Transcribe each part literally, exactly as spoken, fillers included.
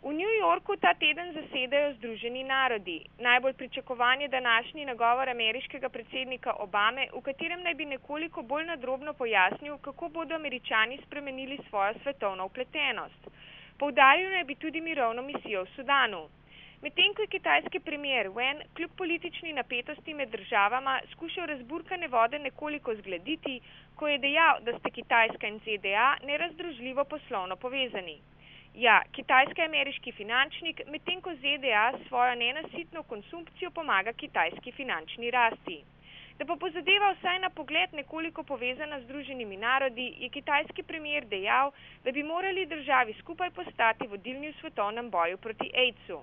V New Yorku ta teden zasedajo Združeni narodi. Najbolj pričakovan je današnji nagovor ameriškega predsednika Obame, v katerem naj bi nekoliko bolj nadrobno pojasnil, kako bodo Američani spremenili svojo svetovno vpletenost. Poudaril naj bi tudi mirovno misijo v Sudanu. Medtem ko je kitajski premier Wen kljub politični napetosti med državama skušal razburkane vode nekoliko zgladiti, ko je dejal, da sta Kitajska in Z D A nerazdružljivo poslovno povezani. Ja, Kitajska je ameriški finančnik, medtem ko Z D A s svojo nenasitno konsumpcijo pomaga kitajski finančni rasti. Da pa bo zadeva vsaj na pogled nekoliko povezana z Združenimi narodi, je kitajski premier dejal, da bi morali državi skupaj postati vodilni v svetovnem boju proti aidsu.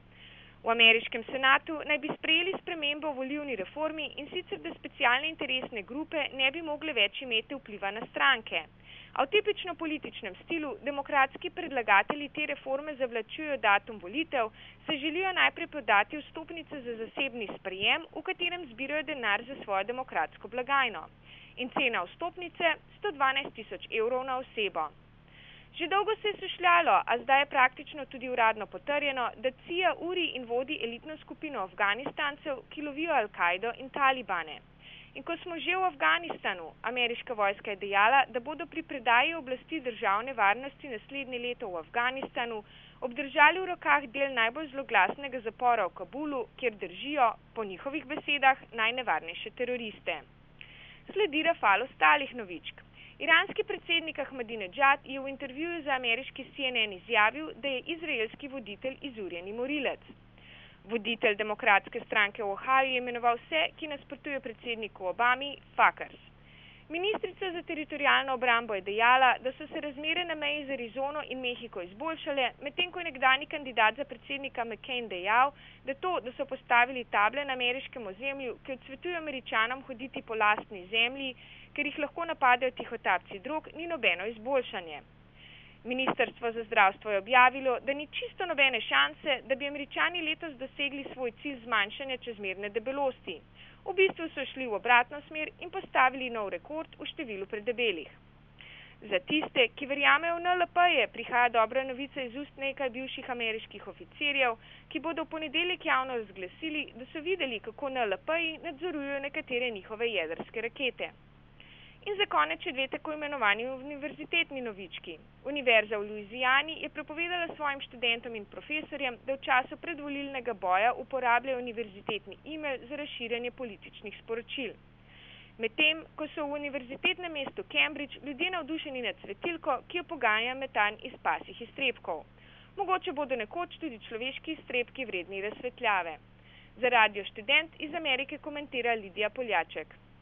V ameriškem senatu naj bi sprejeli spremembo v volilni reformi in sicer, da specialne interesne grupe ne bi mogle več imeti vpliva na stranke. A v tipično političnem stilu demokratski predlagatelji te reforme zavlačujejo datum volitev, se želijo najprej podati vstopnice za zasebni sprejem, v katerem zbirajo denar za svojo demokratsko blagajno. In cena vstopnice sto dvanajst tisoč evrov na osebo. Že dolgo se je sušljalo, a zdaj je praktično tudi uradno potrjeno, da C I A uri in vodi elitno skupino Afganistancev, ki lovijo Al-Kaido in Talibane. In ko smo že v Afganistanu, ameriška vojska je dejala, da bodo pri predaji oblasti državne varnosti naslednje leto v Afganistanu obdržali v rokah del najbolj zloglasnega zapora v Kabulu, kjer držijo, po njihovih besedah, najnevarnejše teroriste. Sledi rafal ostalih novičk. Iranski predsednik Ahmadinedžad je v intervjuju za ameriški C N N izjavil, da je izraelski voditelj izurjeni morilec. Voditelj demokratske stranke v Ohaju je imenoval vse, ki nasprotujejo predsedniku Obami, fuckers. Ministrica za teritorijalno obrambo je dejala, da so se razmere na meji z Arizono in Mehiko izboljšale, medtem ko je nekdanji kandidat za predsednika McCain dejal, da to, da so postavili table na ameriškem ozemlju, ki odsvetuje Američanom hoditi po lastni zemlji, ker jih lahko napadejo tihotapci drog, ni nobeno izboljšanje. Ministrstvo za zdravstvo je objavilo, da ni čisto nobene šanse, da bi Američani letos dosegli svoj cilj zmanjšanja čezmerne debelosti. V bistvu so šli v obratno smer in postavili nov rekord v številu predebelih. Za tiste, ki verjamejo v N L P-je, prihaja dobra novica iz ust nekaj bivših ameriških oficirjev, ki bodo v ponedeljek javno razglasili, da so videli, kako N L P-ji nadzorujejo nekatere njihove jedrske rakete. In za konec še dve tako imenovani univerzitetni novički. Univerza v Louisijani je prepovedala svojim študentom in profesorjem, da v času predvolilnega boja uporabljajo univerzitetni e-mail za razširjanje političnih sporočil. Medtem, ko so v univerzitetnem mestu Cambridge ljudje navdušeni nad svetilko, ki jo poganja metan iz pasjih iztrebkov. Mogoče bodo nekoč tudi človeški iztrebki vredni razsvetljave. Za Radio Študent iz Amerike komentira Lidija Poljaček.